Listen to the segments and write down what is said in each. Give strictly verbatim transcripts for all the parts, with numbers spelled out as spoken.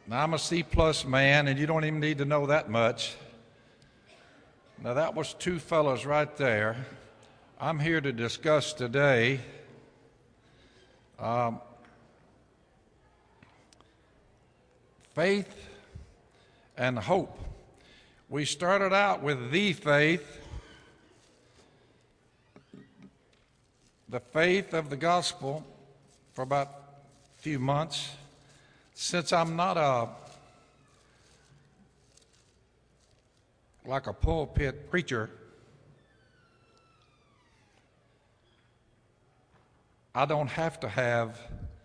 Now, I'm a C plus man, and you don't even need to know that much. Now, that was two fellows right there. I'm here to discuss today um, faith and hope. We started out with the faith, the faith of the gospel, for about a few months. Since I'm not a like a pulpit preacher, I don't have to have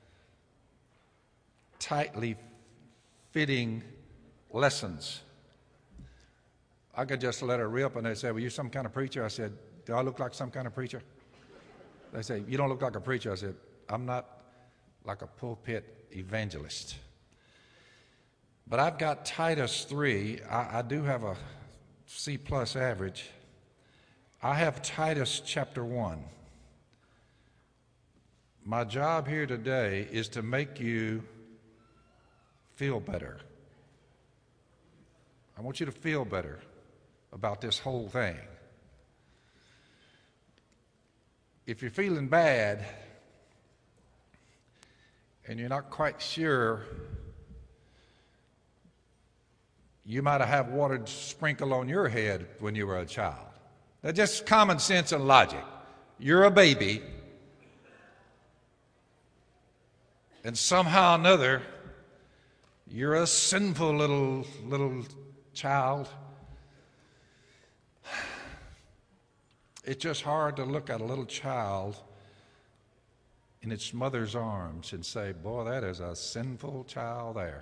tightly fitting lessons. I could just let her rip, and they say, well, you some kind of preacher? I said, do I look like some kind of preacher? They say, you don't look like a preacher. I said, I'm not like a pulpit evangelist. But I've got Titus three. I, I do have a C plus average. I have Titus chapter one. My job here today is to make you feel better. I want you to feel better about this whole thing. If you're feeling bad and you're not quite sure, you might have had water sprinkled on your head when you were a child. That's just common sense and logic. You're a baby, and somehow or another, you're a sinful little little child. It's just hard to look at a little child in its mother's arms and say, boy, that is a sinful child there.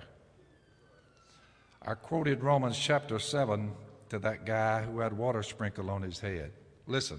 I quoted Romans chapter seven to that guy who had water sprinkled on his head. Listen,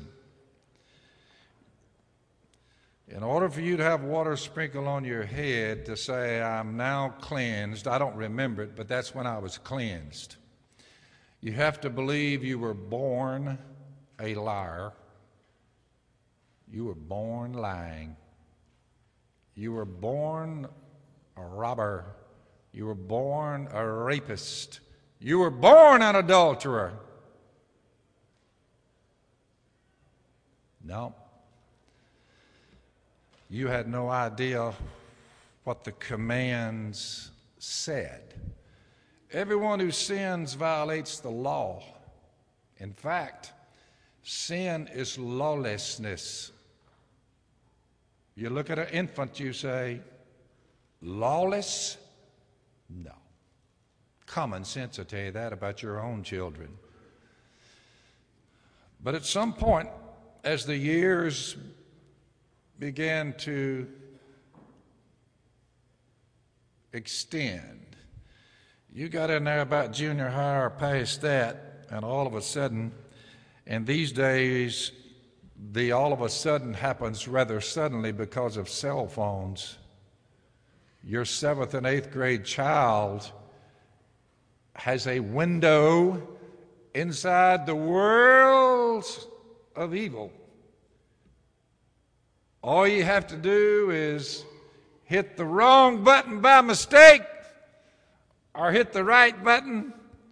in order for you to have water sprinkled on your head to say, I'm now cleansed, I don't remember it, but that's when I was cleansed. You have to believe you were born a liar. You were born lying. You were born a robber. You were born a rapist. You were born an adulterer. No. You had no idea what the commands said. Everyone who sins violates the law. In fact, sin is lawlessness. You look at an infant, you say, lawless? No. Common sense will tell you that about your own children. But at some point, as the years began to extend, you got in there about junior high or past that, and all of a sudden, and these days, the all of a sudden happens rather suddenly because of cell phones. Your seventh and eighth grade child has a window inside the world of evil. All you have to do is hit the wrong button by mistake or hit the right button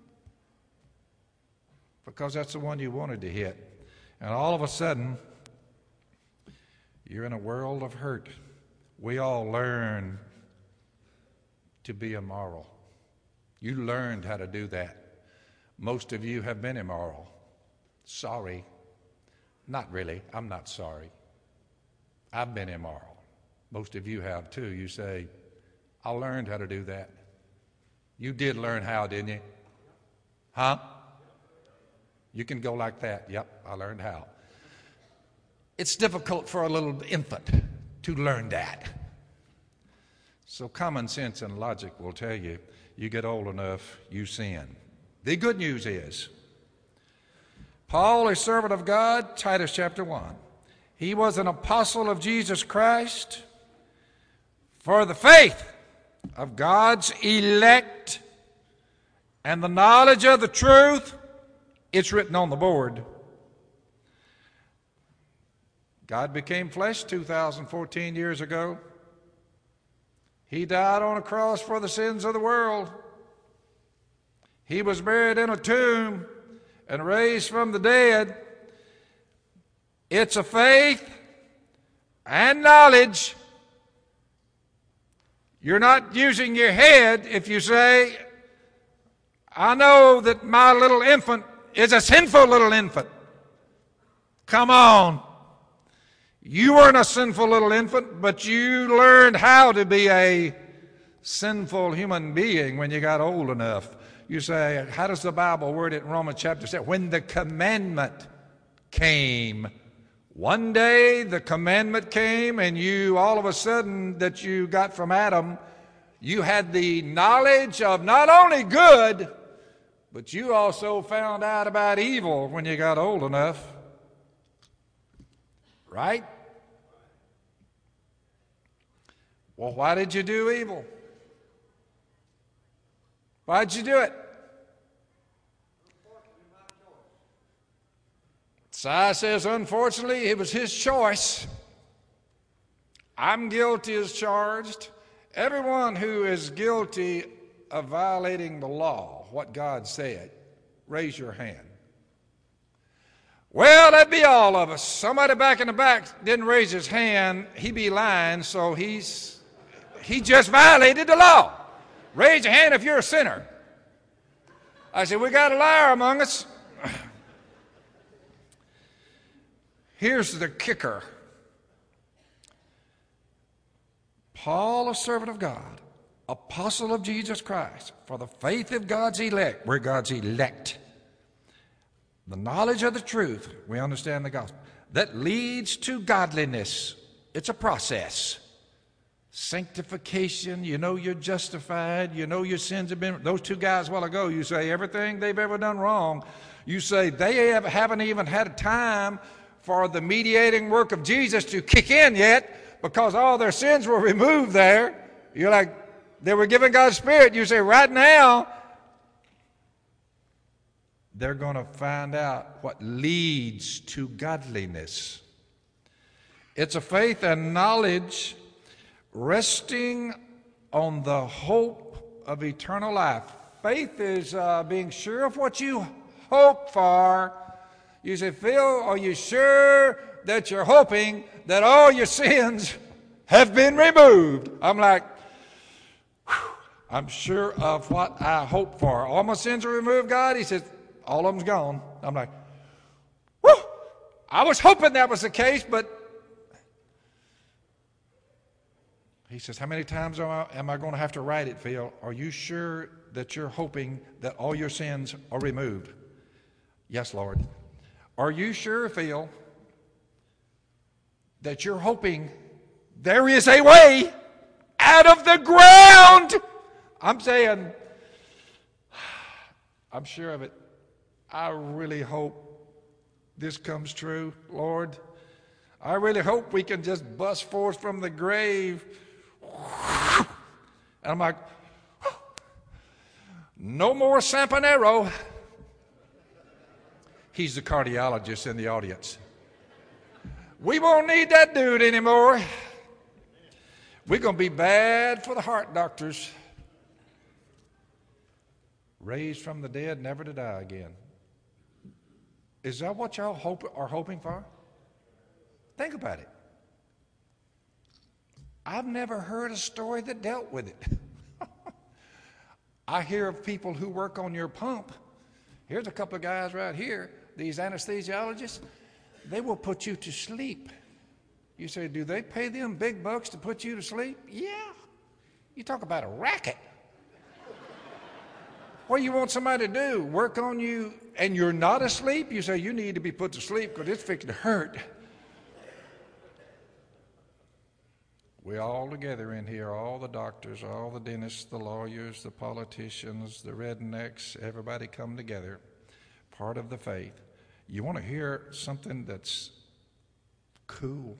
because that's the one you wanted to hit. And all of a sudden, you're in a world of hurt. We all learn to be immoral. You learned how to do that. Most of you have been immoral. Sorry. Not really. I'm not sorry. I've been immoral. Most of you have too. You say, I learned how to do that. You did learn how, didn't you? Huh? You can go like that. Yep, I learned how. It's difficult for a little infant to learn that. So common sense and logic will tell you, you get old enough, you sin. The good news is, Paul, a servant of God, Titus chapter one, he was an apostle of Jesus Christ for the faith of God's elect and the knowledge of the truth. It's written on the board. God became flesh two thousand fourteen years ago. He died on a cross for the sins of the world. He was buried in a tomb and raised from the dead. It's a faith and knowledge. You're not using your head if you say, I know that my little infant is a sinful little infant. Come on. You weren't a sinful little infant, but you learned how to be a sinful human being when you got old enough. You say, how does the Bible word it in Romans chapter seven? When the commandment came. One day the commandment came, and you, all of a sudden, that you got from Adam, you had the knowledge of not only good, but you also found out about evil when you got old enough. Right? Well, why did you do evil? Why'd you do it? Si says, unfortunately, it was his choice. I'm guilty as charged. Everyone who is guilty of violating the law, what God said, raise your hand. Well, that'd be all of us. Somebody back in the back didn't raise his hand. He be lying, so he's he just violated the law. Raise your hand if you're a sinner. I said, we got a liar among us. Here's the kicker. Paul, a servant of God, apostle of Jesus Christ, for the faith of God's elect. We're God's elect. The knowledge of the truth, we understand the gospel, that leads to godliness. It's a process. Sanctification, you know you're justified, you know your sins have been, those two guys a while ago, you say everything they've ever done wrong. You say they have, haven't even had time for the mediating work of Jesus to kick in yet because all their sins were removed there. You're like, they were given God's Spirit. You say right now, they're going to find out what leads to godliness. It's a faith and knowledge resting on the hope of eternal life. Faith is uh, being sure of what you hope for. You say, Phil, are you sure that you're hoping that all your sins have been removed? I'm like, whew, I'm sure of what I hope for. All my sins are removed, God? He says, all of them's gone. I'm like, whew, I was hoping that was the case, but he says, how many times am I, am I going to have to write it, Phil? Are you sure that you're hoping that all your sins are removed? Yes, Lord. Are you sure, Phil, that you're hoping there is a way out of the ground? I'm saying, I'm sure of it. I really hope this comes true, Lord. I really hope we can just bust forth from the grave. And I'm like, no more Sampanero. He's the cardiologist in the audience. We won't need that dude anymore. We're going to be bad for the heart doctors. Raised from the dead, never to die again. Is that what y'all hope, are hoping for? Think about it. I've never heard a story that dealt with it. I hear of people who work on your pump. Here's a couple of guys right here, these anesthesiologists. They will put you to sleep. You say, do they pay them big bucks to put you to sleep? Yeah. You talk about a racket. What do you want somebody to do? Work on you and you're not asleep? You say, you need to be put to sleep because it's fixing to hurt. We all together in here, all the doctors, all the dentists, the lawyers, the politicians, the rednecks, everybody come together, part of the faith. You want to hear something that's cool?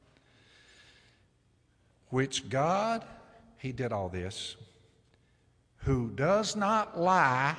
Which God, He did all this, who does not lie.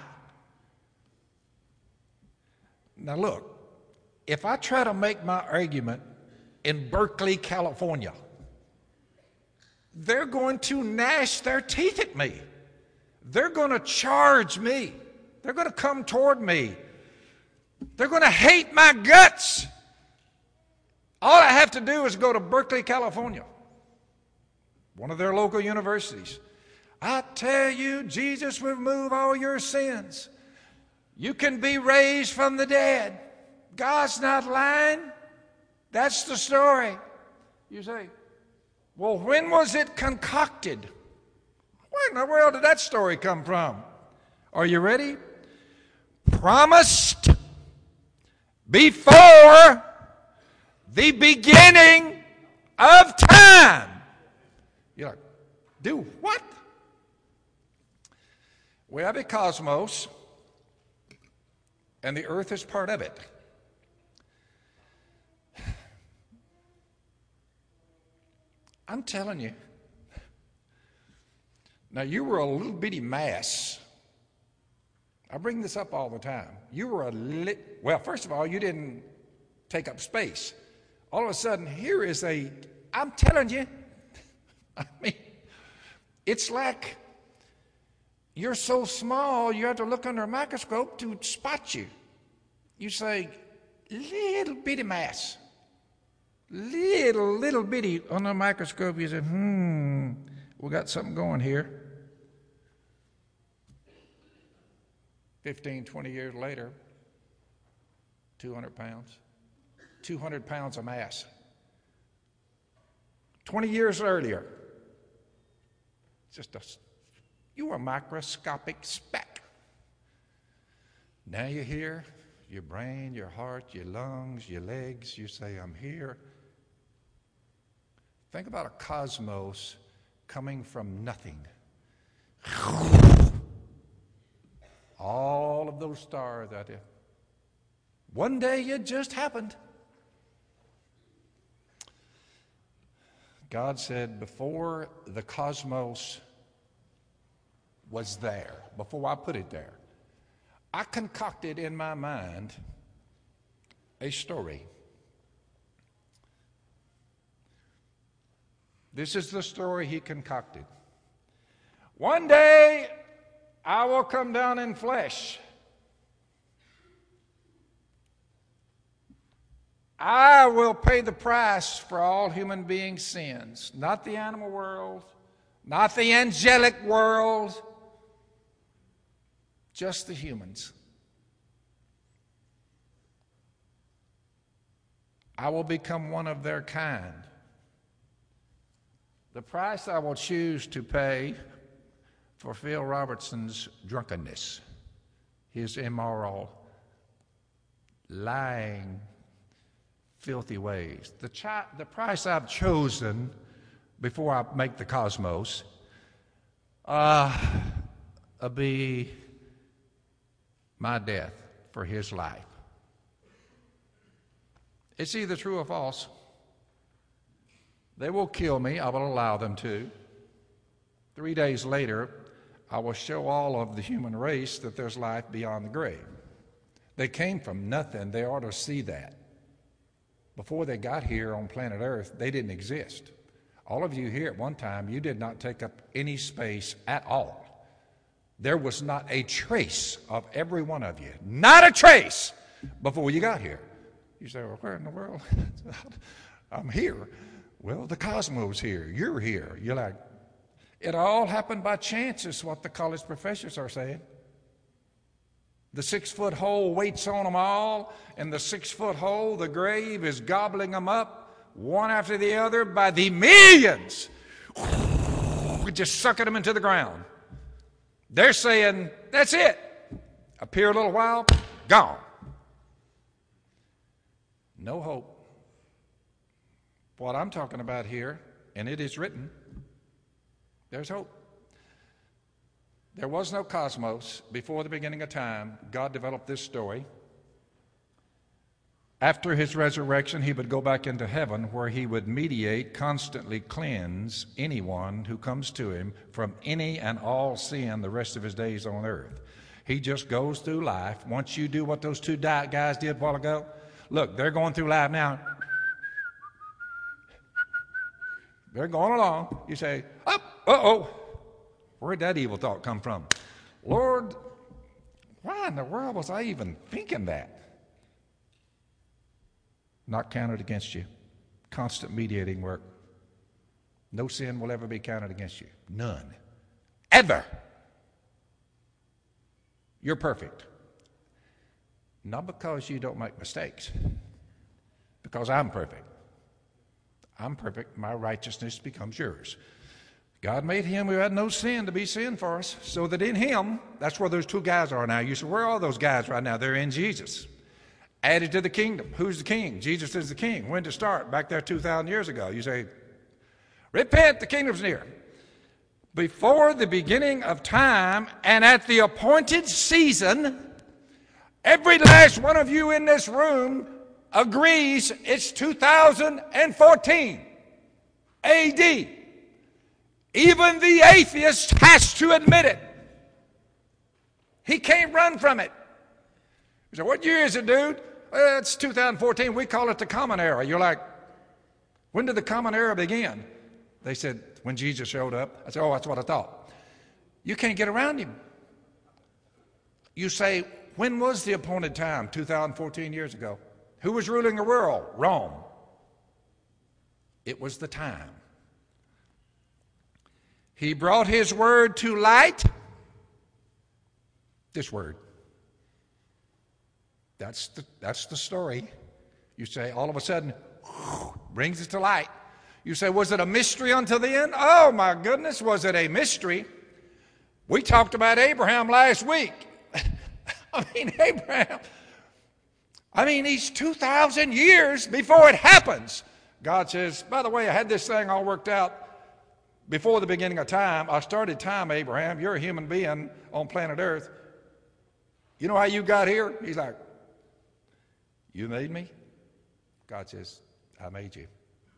Now look, if I try to make my argument in Berkeley, California, they're going to gnash their teeth at me. They're going to charge me. They're going to come toward me. They're going to hate my guts. All I have to do is go to Berkeley, California, one of their local universities. I tell you, Jesus will remove all your sins. You can be raised from the dead. God's not lying. That's the story. You say, well, when was it concocted? Where in the world did that story come from? Are you ready? Promised before the beginning of time. You're like, do what? We have a cosmos, and the earth is part of it. I'm telling you. Now, you were a little bitty mass. I bring this up all the time. You were a lit, well, first of all, you didn't take up space. All of a sudden, here is a, I'm telling you, I mean, it's like you're so small, you have to look under a microscope to spot you. You say, little bitty mass. Little, little bitty on the microscope. You say, hmm, we got something going here. fifteen, twenty years later, two hundred pounds. two hundred pounds of mass. twenty years earlier, just a, you were a microscopic speck. Now you're here, your brain, your heart, your lungs, your legs, you say, I'm here. Think about a cosmos coming from nothing. All of those stars out there. One day it just happened. God said, before the cosmos was there, before I put it there, I concocted in my mind a story. This is the story he concocted. One day I will come down in flesh. I will pay the price for all human beings' sins. Not the animal world, not the angelic world, just the humans. I will become one of their kind. The price I will choose to pay for Phil Robertson's drunkenness, his immoral, lying, filthy ways. The, chi- the price I've chosen before I make the cosmos uh, will be my death for his life. It's either true or false. They will kill me. I will allow them to. Three days later, I will show all of the human race that there's life beyond the grave. They came from nothing. They ought to see that. Before they got here on planet Earth, they didn't exist. All of you here at one time, you did not take up any space at all. There was not a trace of every one of you. Not a trace before you got here. You say, well, where in the world? I'm here. Well, the cosmos here. You're here. You're like, it all happened by chance is what the college professors are saying. The six-foot hole waits on them all, and the six-foot hole, the grave, is gobbling them up, one after the other, by the millions. Just sucking them into the ground. They're saying, that's it. Appear a little while, gone. No hope. What I'm talking about here, and it is written, there's hope. There was no cosmos before the beginning of time. God developed this story. After his resurrection, he would go back into heaven where he would mediate, constantly cleanse anyone who comes to him from any and all sin the rest of his days on earth. He just goes through life. Once you do what those two guys did a while ago, look, they're going through life now. They're going along. You say, oh, uh-oh. Where'd that evil thought come from? Lord, why in the world was I even thinking that? Not counted against you. Constant mediating work. No sin will ever be counted against you. None. Ever. You're perfect. Not because you don't make mistakes. Because I'm perfect. I'm perfect. My righteousness becomes yours. God made him who had no sin to be sin for us, so that in him, that's where those two guys are now. You say, where are those guys right now? They're in Jesus. Added to the kingdom. Who's the king? Jesus is the king. When to start? Back there two thousand years ago. You say, repent, the kingdom's near. Before the beginning of time and at the appointed season, every last one of you in this room agrees it's two thousand fourteen A D. Even the atheist has to admit it. He can't run from it. You say, what year is it, dude? Well, it's two thousand fourteen. We call it the Common Era. You're like, when did the Common Era begin? They said, when Jesus showed up. I said, oh, that's what I thought. You can't get around him. You say, when was the appointed time? two thousand fourteen years ago. Who was ruling the world? Rome. It was the time. He brought his word to light. This word. That's the, that's the story. You say, all of a sudden, brings it to light. You say, was it a mystery until the end? Oh, my goodness, was it a mystery? We talked about Abraham last week. I mean, Abraham, I mean, he's two thousand years before it happens. God says, by the way, I had this thing all worked out before the beginning of time. I started time, Abraham. You're a human being on planet Earth. You know how you got here? He's like, you made me? God says, I made you.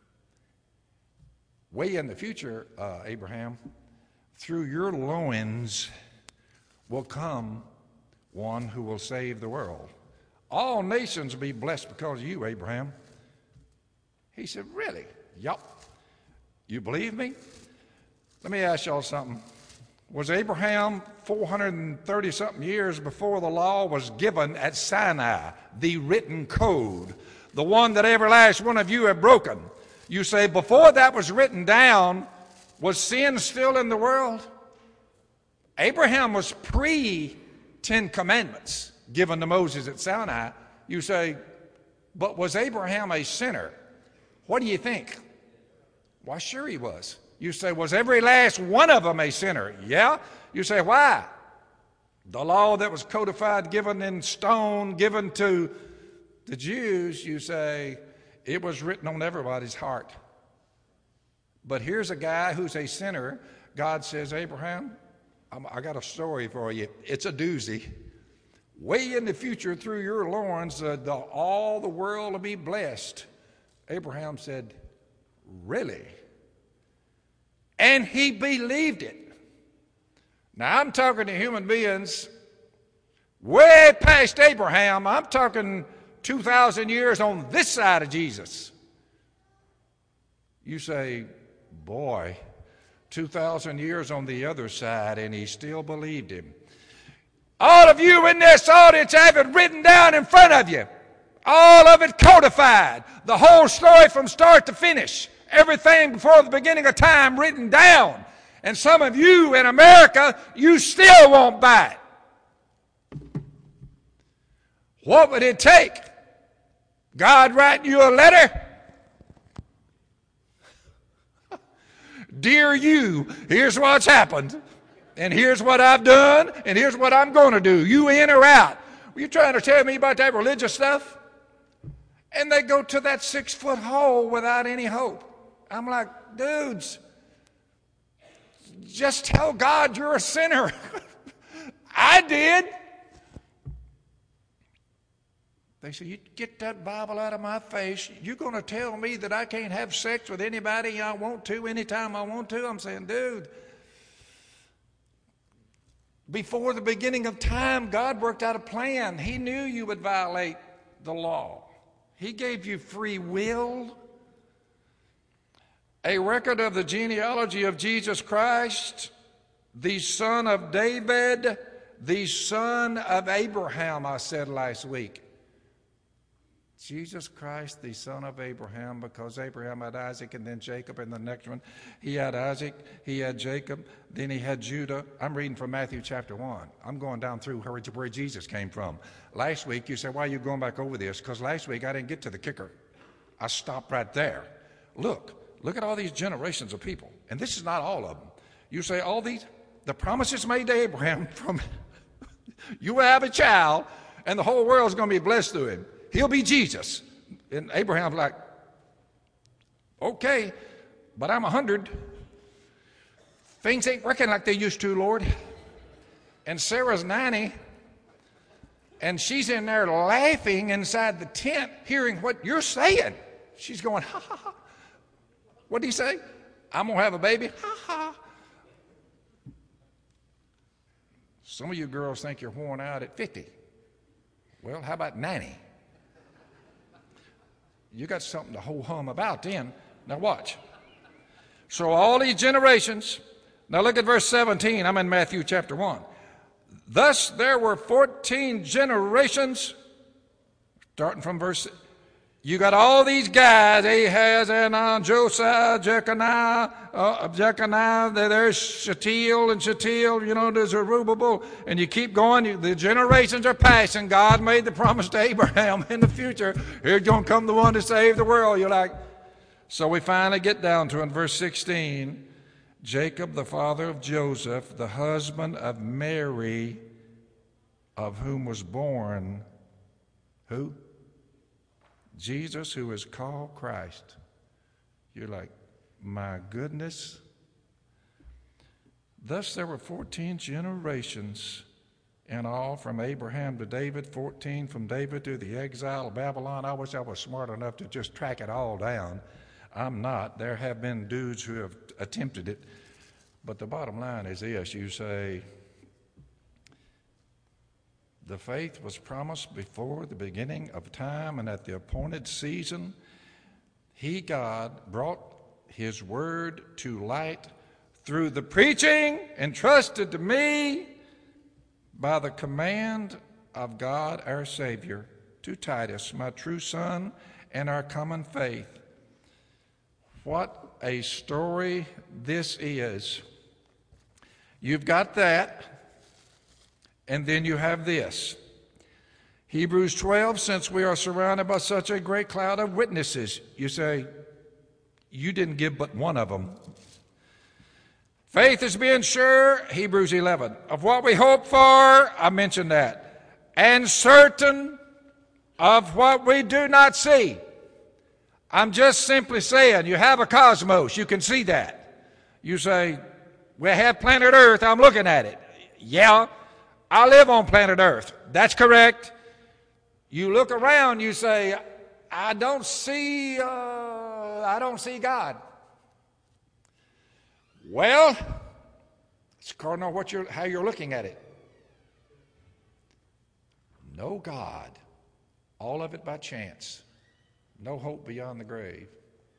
Way in the future, uh, Abraham, through your loins will come one who will save the world. All nations will be blessed because of you, Abraham. He said, really? Yup. You believe me? Let me ask y'all something. Was Abraham four hundred thirty something years before the law was given at Sinai, the written code, the one that every last one of you have broken? You say, before that was written down, was sin still in the world? Abraham was pre-Ten Commandments given to Moses at Sinai. You say, but was Abraham a sinner? What do you think? Why, sure he was. You say, was every last one of them a sinner? Yeah. You say, why? The law that was codified, given in stone, given to the Jews, you say, it was written on everybody's heart. But here's a guy who's a sinner. God says, Abraham, I'm, I got a story for you. It's a doozy. Way in the future, through your loins, uh, the, all the world will be blessed. Abraham said, really? And he believed it. Now, I'm talking to human beings way past Abraham. I'm talking two thousand years on this side of Jesus. You say, boy, two thousand years on the other side, and he still believed him. All of you in this audience have it written down in front of you. All of it codified. The whole story from start to finish. Everything before the beginning of time written down. And some of you in America, you still won't buy it. What would it take? God writing you a letter? Dear you, here's what's happened. And here's what I've done. And here's what I'm going to do. You in or out? Were you trying to tell me about that religious stuff? And they go to that six-foot hole without any hope. I'm like, dudes, just tell God you're a sinner. I did. They say, you get that Bible out of my face. You're going to tell me that I can't have sex with anybody I want to, anytime I want to? I'm saying, dude, before the beginning of time, God worked out a plan. He knew you would violate the law. He gave you free will. A record of the genealogy of Jesus Christ, the son of David, the son of Abraham, I said last week. Jesus Christ, the son of Abraham, because Abraham had Isaac and then Jacob, and the next one, he had Isaac, he had Jacob, then he had Judah. I'm reading from Matthew chapter one. I'm going down through where Jesus came from. Last week, you said, why are you going back over this? Because last week I didn't get to the kicker. I stopped right there. Look, look at all these generations of people. And this is not all of them. You say, all these, the promises made to Abraham from, you will have a child, and the whole world is going to be blessed through him. He'll be Jesus. And Abraham's like, okay, but I'm a hundred. Things ain't working like they used to, Lord. And Sarah's ninety, and she's in there laughing inside the tent, hearing what you're saying. She's going, ha, ha, ha. What did he say? I'm going to have a baby? Ha, ha. Some of you girls think you're worn out at fifty. Well, how about ninety? You got something to ho-hum about then. Now watch. So all these generations, now look at verse seventeen. I'm in Matthew chapter one. Thus there were fourteen generations, starting from verse, you got all these guys, Ahaz, Anan, Josiah, Jeconiah, uh, Jeconiah, there's Shealtiel and Shealtiel, you know, there's Zerubbabel, and you keep going, you, the generations are passing. God made the promise to Abraham in the future, here's going to come the one to save the world. You're like, so we finally get down to in verse sixteen, Jacob, the father of Joseph, the husband of Mary, of whom was born, who? Jesus, who is called Christ. You're like, my goodness. Thus there were fourteen generations in all, from Abraham to David, fourteen from David to the exile of Babylon. I wish I was smart enough to just track it all down. I'm not. There have been dudes who have attempted it. But the bottom line is this. You say, the faith was promised before the beginning of time, and at the appointed season, he, God, brought his word to light through the preaching entrusted to me by the command of God our Savior to Titus, my true son, and our common faith. What a story this is. You've got that. And then you have this. Hebrews twelve, since we are surrounded by such a great cloud of witnesses. You say, you didn't give but one of them. Faith is being sure, Hebrews eleven, of what we hope for, I mentioned that, and certain of what we do not see. I'm just simply saying, you have a cosmos, you can see that. You say, we have planet Earth, I'm looking at it. Yeah. I live on planet Earth. That's correct. You look around, you say, I don't see, uh, I don't see God. Well, it's according to what you're, how you're looking at it. No God. All of it by chance. No hope beyond the grave.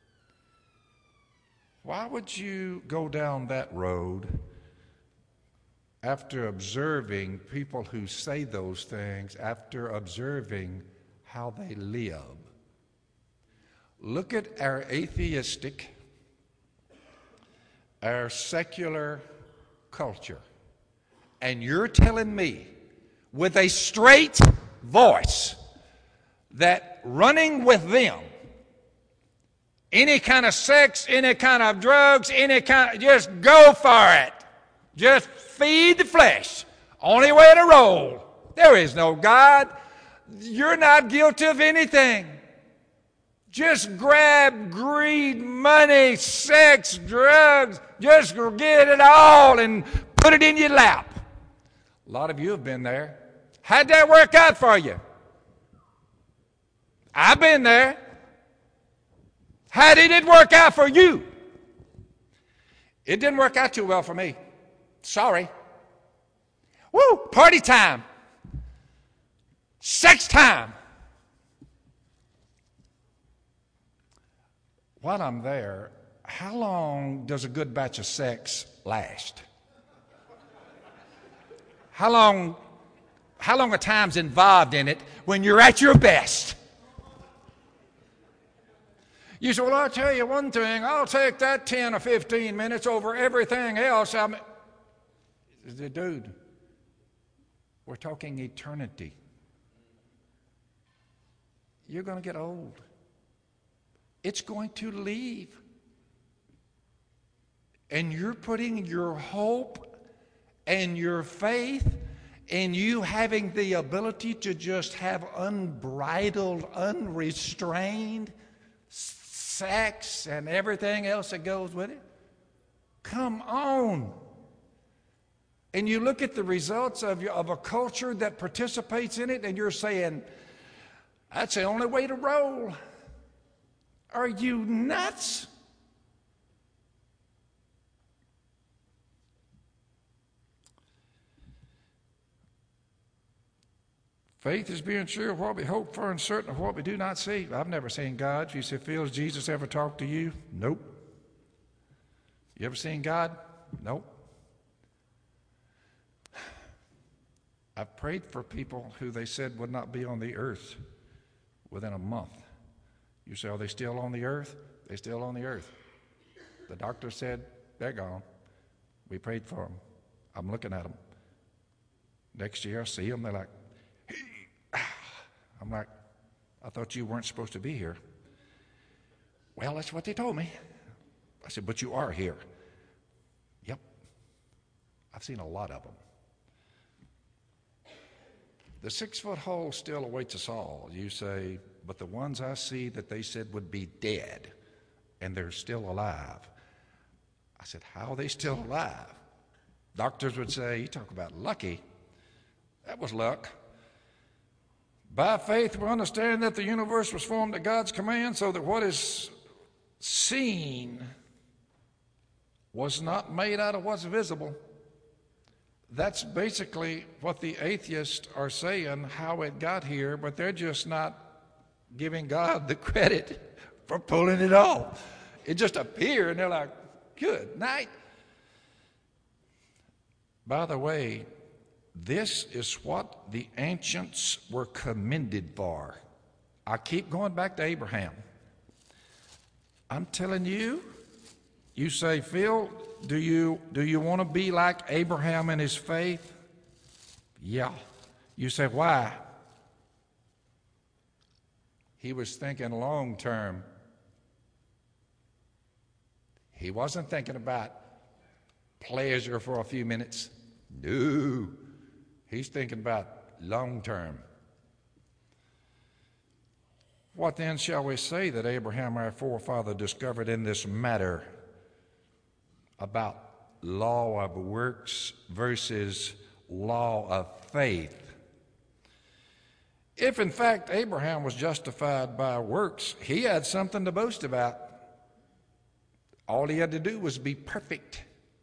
Why would you go down that road after observing people who say those things, after observing how they live? Look at our atheistic, our secular culture, and you're telling me with a straight voice that running with them, any kind of sex, any kind of drugs, any kind of, just go for it. Just feed the flesh. Only way to roll. There is no God. You're not guilty of anything. Just grab greed, money, sex, drugs. Just get it all and put it in your lap. A lot of you have been there. How'd that work out for you? I've been there. How did it work out for you? It didn't work out too well for me. Sorry. Woo, party time. Sex time. While I'm there, how long does a good batch of sex last? How long, how long are times involved in it when you're at your best? You say, well, I'll tell you one thing, I'll take that ten or fifteen minutes over everything else. I'm... Dude, we're talking eternity. You're going to get old. It's going to leave. And you're putting your hope and your faith in you having the ability to just have unbridled, unrestrained sex and everything else that goes with it. Come on. And you look at the results of, your, of a culture that participates in it, and you're saying, that's the only way to roll. Are you nuts? Faith is being sure of what we hope for and certain of what we do not see. I've never seen God. You say, Phil, has Jesus ever talked to you? Nope. You ever seen God? Nope. I've prayed for people who they said would not be on the earth within a month. You say, are they still on the earth? They're still on the earth. The doctor said, they're gone. We prayed for them. I'm looking at them. Next year I see them, they're like, I'm like, I thought you weren't supposed to be here. Well, that's what they told me. I said, but you are here. Yep. I've seen a lot of them. The six-foot hole still awaits us all. You say, but the ones I see that they said would be dead, and they're still alive. I said, how are they still alive? Doctors would say, you talk about lucky. That was luck. By faith, we understand that the universe was formed at God's command, so that what is seen was not made out of what's visible. That's basically what the atheists are saying, how it got here, but they're just not giving God the credit for pulling it off. It just appeared, and they're like, good night. By the way, this is what the ancients were commended for. I keep going back to Abraham. I'm telling you, you say, Phil, do you, do you want to be like Abraham in his faith? Yeah. You say, why? He was thinking long term. He wasn't thinking about pleasure for a few minutes. No. He's thinking about long term. What then shall we say that Abraham, our forefather, discovered in this matter about law of works versus law of faith? If in fact Abraham was justified by works, he had something to boast about. All he had to do was be perfect.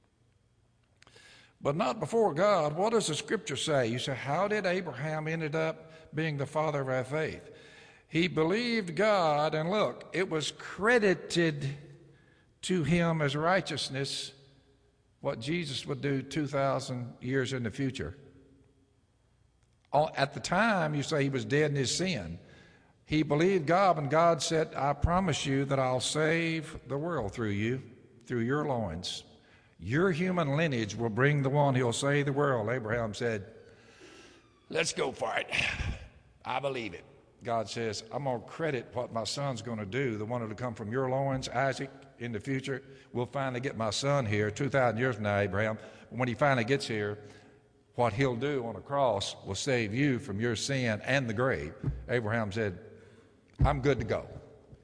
But not before God. What does the scripture say? You say, how did Abraham ended up being the father of our faith? He believed God, and look, it was credited to him as righteousness, what Jesus would do two thousand years in the future. At the time, you say he was dead in his sin. He believed God, and God said, I promise you that I'll save the world through you, through your loins. Your human lineage will bring the one who'll save the world. Abraham said, let's go for it. I believe it. God says, I'm going to credit what my son's going to do, the one that'll come from your loins, Isaac, in the future. We'll finally get my son here two thousand years from now, Abraham. When he finally gets here, what he'll do on a cross will save you from your sin and the grave. Abraham said, I'm good to go.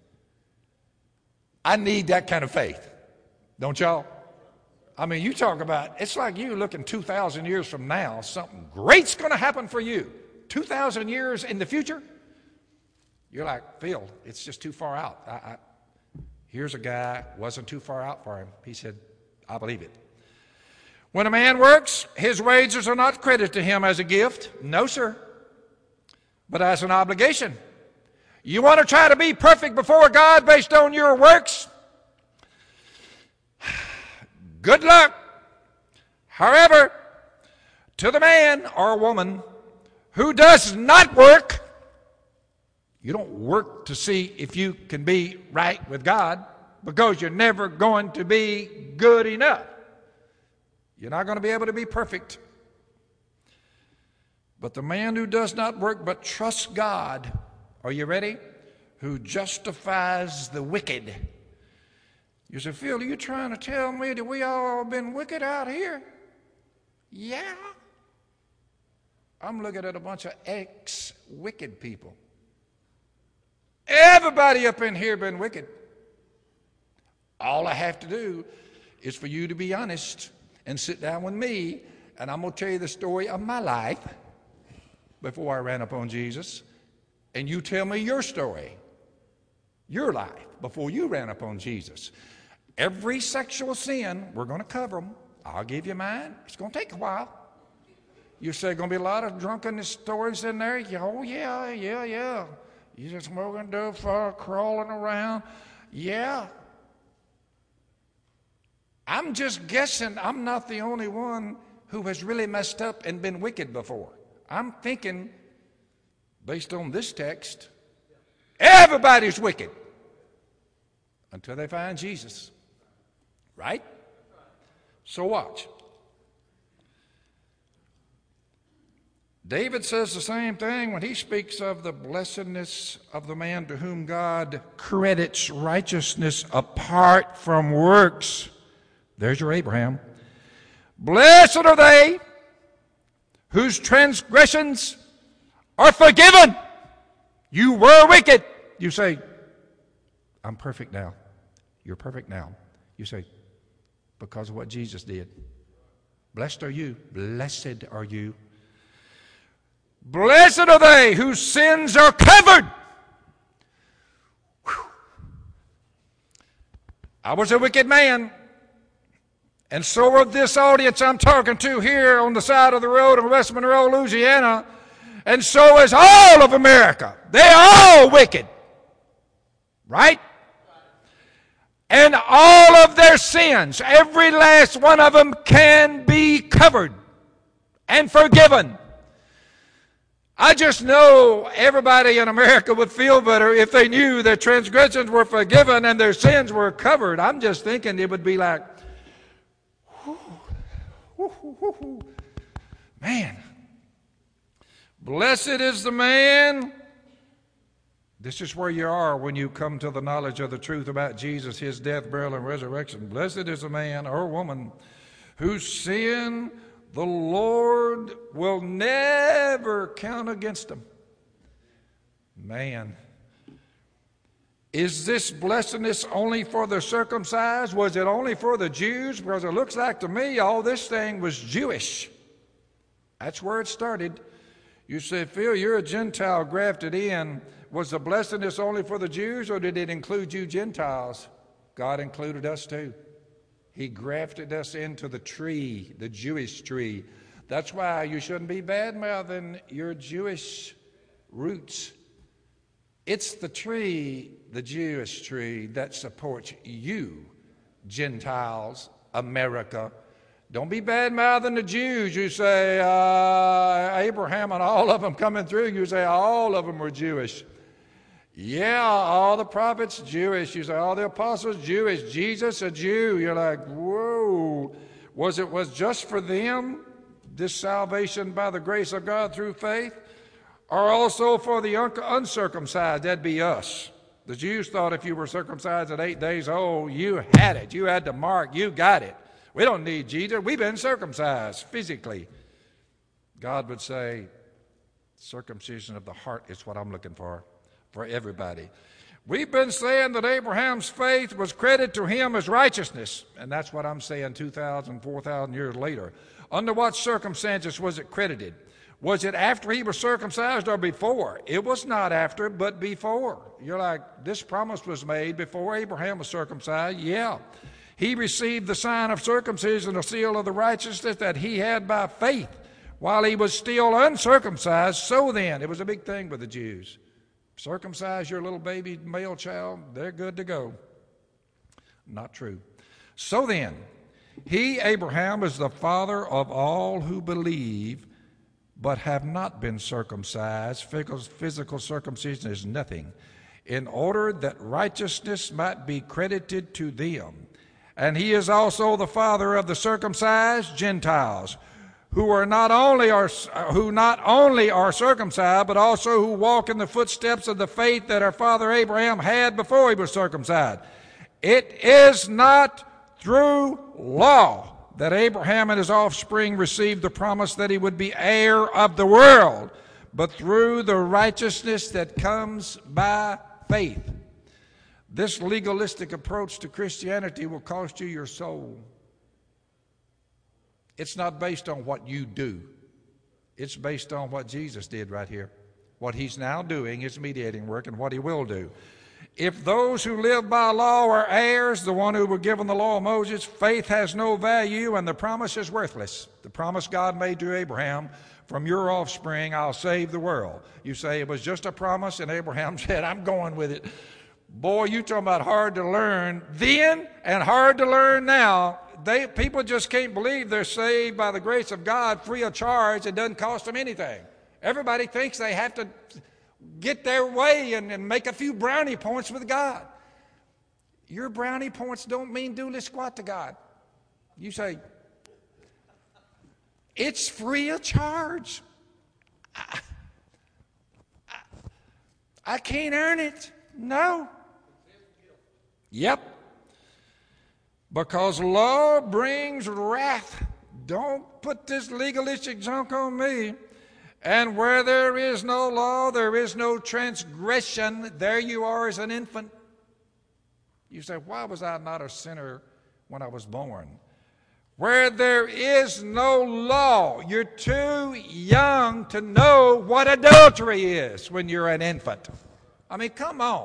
I need that kind of faith. Don't y'all? I mean, you talk about, it's like you looking two thousand years from now, something great's going to happen for you. two thousand years in the future? You're like, Phil, it's just too far out. I, I, here's a guy, wasn't too far out for him. He said, I believe it. When a man works, his wages are not credited to him as a gift. No, sir. But as an obligation. You want to try to be perfect before God based on your works? Good luck. However, to the man or woman who does not work, you don't work to see if you can be right with God, because you're never going to be good enough. You're not going to be able to be perfect. But the man who does not work but trusts God, are you ready? Who justifies the wicked. You say, Phil, are you trying to tell me that we all been wicked out here? Yeah. I'm looking at a bunch of ex-wicked people. Everybody up in here been wicked. All I have to do is for you to be honest and sit down with me, and I'm going to tell you the story of my life before I ran up on Jesus, and you tell me your story, your life, before you ran up on Jesus. Every sexual sin, we're going to cover them. I'll give you mine. It's going to take a while. You say, going to be a lot of drunkenness stories in there? Oh, yeah, yeah, yeah. You just smoking dope, fire, crawling around. Yeah. I'm just guessing I'm not the only one who has really messed up and been wicked before. I'm thinking, based on this text, everybody's wicked until they find Jesus. Right? So watch. David says the same thing when he speaks of the blessedness of the man to whom God credits righteousness apart from works. There's your Abraham. Blessed are they whose transgressions are forgiven. You were wicked. You say, I'm perfect now. You're perfect now. You say, because of what Jesus did. Blessed are you. Blessed are you. Blessed are they whose sins are covered. Whew. I was a wicked man. And so are this audience I'm talking to here on the side of the road in West Monroe, Louisiana. And so is all of America. They're all wicked. Right? And all of their sins, every last one of them, can be covered and forgiven. I just know everybody in America would feel better if they knew their transgressions were forgiven and their sins were covered. I'm just thinking it would be like, whoo, whoo, whoo, whoo. Man, blessed is the man. This is where you are when you come to the knowledge of the truth about Jesus, his death, burial, and resurrection. Blessed is a man or woman whose sin the Lord will never count against them. Man, is this blessedness only for the circumcised? Was it only for the Jews? Because it looks like to me all this thing was Jewish. That's where it started. You say, Phil, you're a Gentile grafted in. Was the blessedness only for the Jews, or did it include you Gentiles? God included us too. He grafted us into the tree, the Jewish tree. That's why you shouldn't be bad-mouthing your Jewish roots. It's the tree, the Jewish tree, that supports you, Gentiles, America. Don't be bad-mouthing the Jews. You say, uh, Abraham and all of them coming through, you say all of them were Jewish. Yeah, all the prophets Jewish. You say all the apostles Jewish. Jesus a Jew. You're like, whoa. Was it was just for them, this salvation by the grace of God through faith? Or also for the un- uncircumcised? That'd be us. The Jews thought if you were circumcised at eight days old, you had it. You had the mark. You got it. We don't need Jesus. We've been circumcised physically. God would say, circumcision of the heart is what I'm looking for. For everybody. We've been saying that Abraham's faith was credited to him as righteousness, and that's what I'm saying two thousand, four thousand years later. Under what circumstances was it credited? Was it after he was circumcised or before? It was not after, but before. You're like, this promise was made before Abraham was circumcised. Yeah. He received the sign of circumcision, the seal of the righteousness that he had by faith while he was still uncircumcised. So then, it was a big thing with the Jews. Circumcise your little baby male child, they're good to go. Not true. So then, He, Abraham, is the father of all who believe, but have not been circumcised. Physical circumcision is nothing, in order that righteousness might be credited to them. And he is also the father of the circumcised Gentiles, who are not only are who not only are circumcised, but also who walk in the footsteps of the faith that our father Abraham had before he was circumcised. It is not through law that Abraham and his offspring received the promise that he would be heir of the world, but through the righteousness that comes by faith. This legalistic approach to Christianity will cost you your soul. It's not based on what you do. It's based on what Jesus did right here. What he's now doing, his mediating work, and what he will do. If those who live by law are heirs, the one who were given the law of Moses, faith has no value and the promise is worthless. The promise God made to Abraham, from your offspring I'll save the world. You say it was just a promise, and Abraham said, I'm going with it. Boy, you talking about hard to learn then and hard to learn now. They, people just can't believe they're saved by the grace of God free of charge. It doesn't cost them anything. Everybody thinks they have to get their way and, and make a few brownie points with God. Your brownie points don't mean doodly squat to God. You say, it's free of charge. I, I, I can't earn it. No. Yep. Because law brings wrath. Don't put this legalistic junk on me. And where there is no law, there is no transgression. There you are as an infant. You say, why was I not a sinner when I was born? Where there is no law, you're too young to know what adultery is when you're an infant. I mean, come on.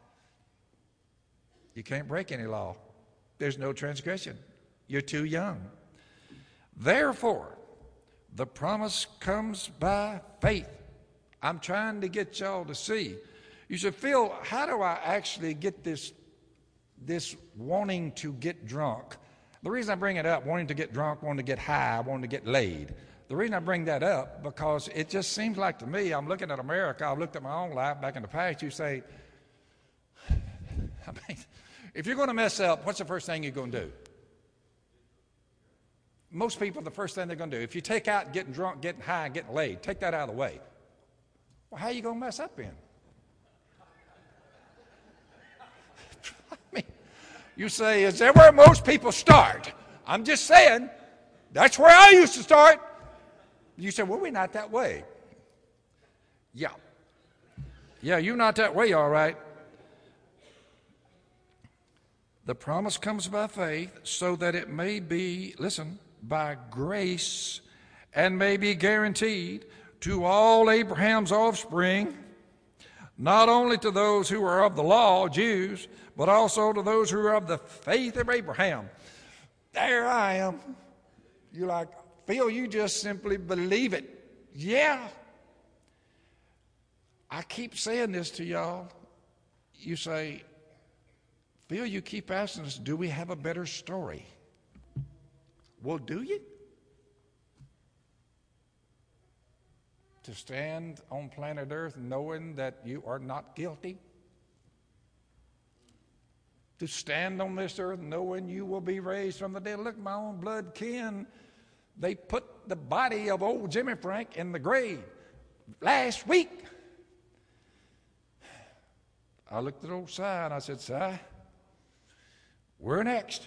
You can't break any law. There's no transgression. You're too young. Therefore, the promise comes by faith. I'm trying to get y'all to see. You said, Phil, how do I actually get this, this wanting to get drunk? The reason I bring it up, wanting to get drunk, wanting to get high, wanting to get laid. The reason I bring that up, because it just seems like to me, I'm looking at America, I've looked at my own life back in the past, you say, I mean, if you're going to mess up, what's the first thing you're going to do? Most people, the first thing they're going to do, if you take out getting drunk, getting high, and getting laid, take that out of the way. Well, how are you going to mess up then? I mean, you say, is that where most people start? I'm just saying, that's where I used to start. You say, well, we're not that way. Yeah. Yeah, you're not that way, all right. The promise comes by faith so that it may be, listen, by grace, and may be guaranteed to all Abraham's offspring, not only to those who are of the law, Jews, but also to those who are of the faith of Abraham. There I am. You're like, Phil, you just simply believe it. Yeah. I keep saying this to y'all. You say, Phil, you keep asking us, do we have a better story? Well, do you? To stand on planet Earth knowing that you are not guilty? To stand on this earth knowing you will be raised from the dead? Look, my own blood kin, they put the body of old Jimmy Frank in the grave last week. I looked at old Si and I said, Si, we're next.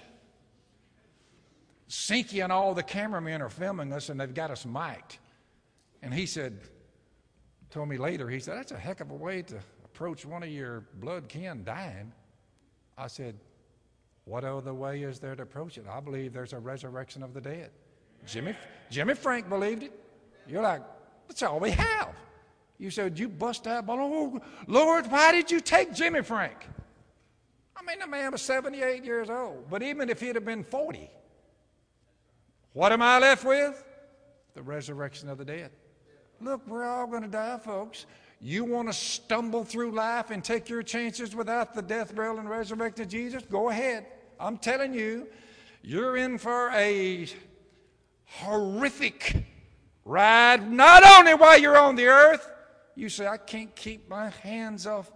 Sinky and all the cameramen are filming us and they've got us mic'd. And he said, told me later, he said, that's a heck of a way to approach one of your blood kin dying. I said, what other way is there to approach it? I believe there's a resurrection of the dead. Jimmy, Jimmy Frank believed it. You're like, that's all we have. You said, you bust out, oh, Lord, why did you take Jimmy Frank? I mean, the man was seventy-eight years old. But even if he'd have been forty, what am I left with? The resurrection of the dead. Look, we're all going to die, folks. You want to stumble through life and take your chances without the death, burial, and resurrection of Jesus? Go ahead. I'm telling you, You're in for a horrific ride, not only while you're on the earth. You say, I can't keep my hands off.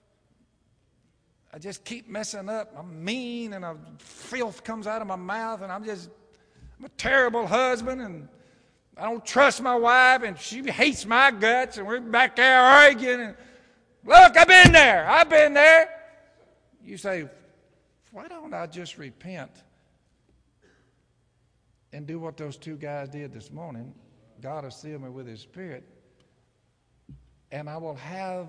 I just keep messing up. I'm mean, and a filth comes out of my mouth, and I'm just I'm a terrible husband, and I don't trust my wife, and she hates my guts, and we're back there arguing. And, look, I've been there. I've been there. You say, why don't I just repent and do what those two guys did this morning? God will seal me with His Spirit, and I will have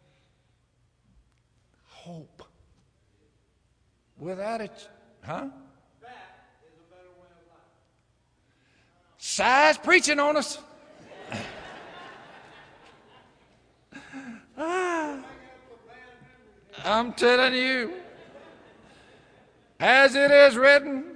hope. Without it, huh? That is a better way of life. Si's preaching on us. ah, I'm telling you, as it is written,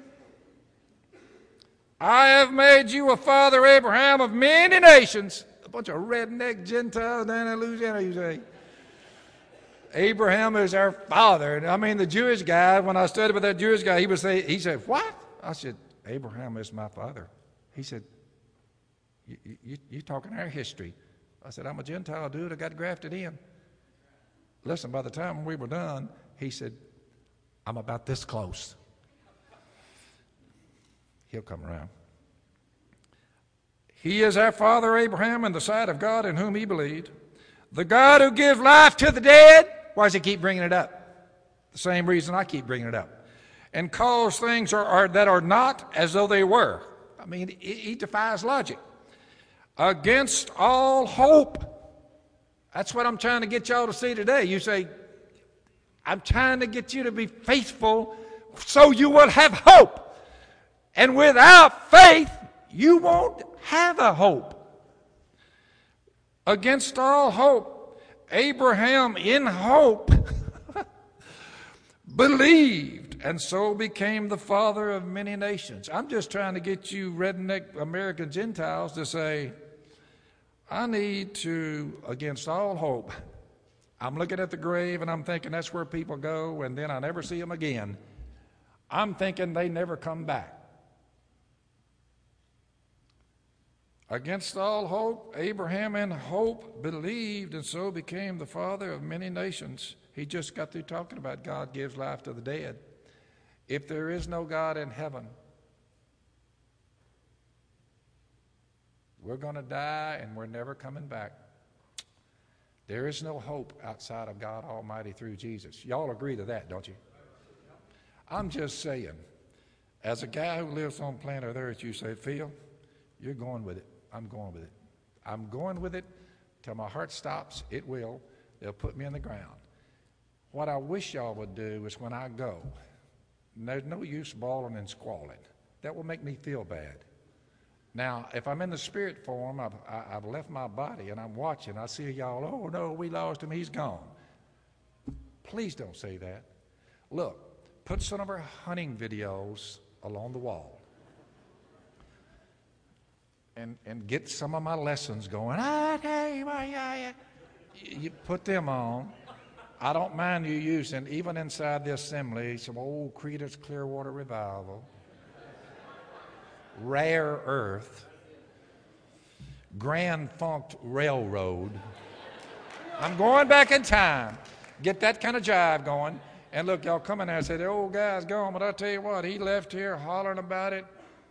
I have made you a father, Abraham, of many nations. A bunch of redneck Gentiles down in Louisiana, you say. Abraham is our father. And I mean, the Jewish guy, when I studied with that Jewish guy, he would say, he said, what? I said, Abraham is my father. He said, you, you, you talking our history. I said, I'm a Gentile dude. I got grafted in. Listen, by the time we were done, he said, I'm about this close. He'll come around. He is our father Abraham in the sight of God in whom he believed. The God who gives life to the dead. Why does he keep bringing it up? The same reason I keep bringing it up. And calls things are, are, that are not as though they were. I mean, he, he defies logic. Against all hope. That's what I'm trying to get y'all to see today. You say, I'm trying to get you to be faithful so you will have hope. And without faith, you won't have a hope. Against all hope, Abraham in hope believed and so became the father of many nations. I'm just trying to get you redneck American Gentiles to say, I need to, against all hope, I'm looking at the grave and I'm thinking that's where people go and then I never see them again. I'm thinking they never come back. Against all hope, Abraham in hope believed and so became the father of many nations. He just got through talking about God gives life to the dead. If there is no God in heaven, we're going to die and we're never coming back. There is no hope outside of God Almighty through Jesus. Y'all agree to that, don't you? I'm just saying, as a guy who lives on planet Earth, you say, Phil, you're going with it. I'm going with it. I'm going with it till my heart stops. It will. They'll put me in the ground. What I wish y'all would do is when I go, there's no use bawling and squalling. That will make me feel bad. Now, if I'm in the spirit form, I've, I, I've left my body and I'm watching. I see y'all, oh no, we lost him. He's gone. Please don't say that. Look, put some of our hunting videos along the wall. And, and get some of my lessons going. Ah, you put them on. I don't mind you using, even inside the assembly, some old Creedence Clearwater Revival, Rare Earth, Grand Funk Railroad. I'm going back in time. Get that kind of jive going. And look, y'all come in there and say, the old guy's gone, but I tell you what, he left here hollering about it.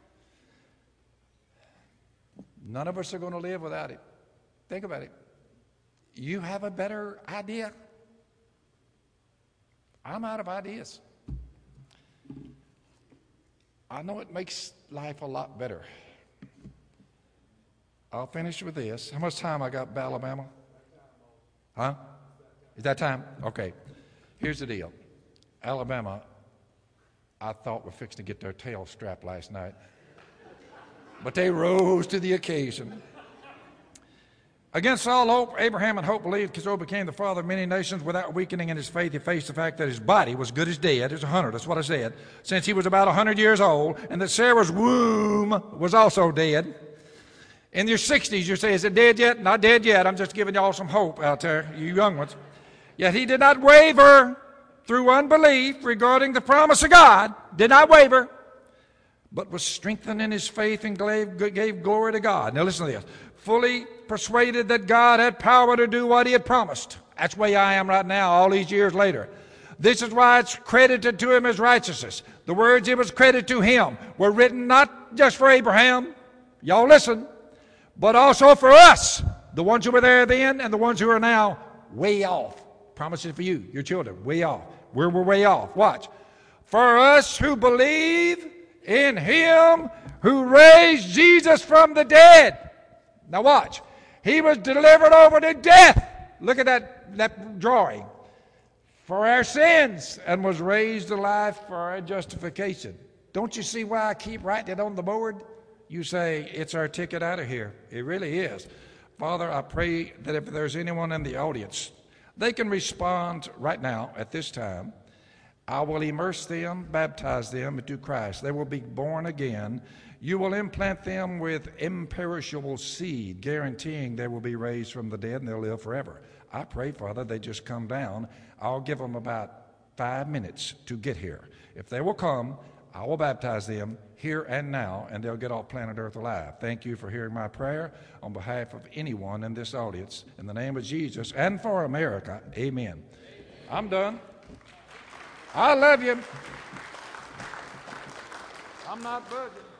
None of us are going to live without it. Think about it. You have a better idea? I'm out of ideas. I know it makes life a lot better. I'll finish with this. How much time I got, Alabama? Huh? Is that time? Okay. Here's the deal. Alabama, I thought were fixing to get their tail strapped last night. But they rose to the occasion. Against all hope, Abraham in hope believed, so became the father of many nations. Without weakening in his faith, he faced the fact that his body was good as dead. He was a hundred, that's what I said, since he was about a hundred years old, and that Sarah's womb was also dead. In your sixties, you say, is it dead yet? Not dead yet. I'm just giving y'all some hope out there, you young ones. Yet he did not waver through unbelief regarding the promise of God. Did not waver. but was strengthened in his faith and gave, gave glory to God. Now listen to this. Fully persuaded that God had power to do what he had promised. That's the way I am right now, all these years later. This is why it's credited to him as righteousness. The words it was credited to him were written not just for Abraham, y'all listen, but also for us, the ones who were there then and the ones who are now way off. Promises for you, your children, way off. We're, we're way off. Watch. For us who believe in him who raised Jesus from the dead. Now watch. He was delivered over to death. Look at that, that drawing. For our sins, and was raised alive for our justification. Don't you see why I keep writing it on the board? You say, it's our ticket out of here. It really is. Father, I pray that if there's anyone in the audience, they can respond right now at this time. I will immerse them, baptize them into Christ. They will be born again. You will implant them with imperishable seed, guaranteeing they will be raised from the dead and they'll live forever. I pray, Father, they just come down. I'll give them about five minutes to get here. If they will come, I will baptize them here and now, and they'll get off planet Earth alive. Thank you for hearing my prayer on behalf of anyone in this audience. In the name of Jesus and for America, amen. I'm done. I love you. I'm not bugging.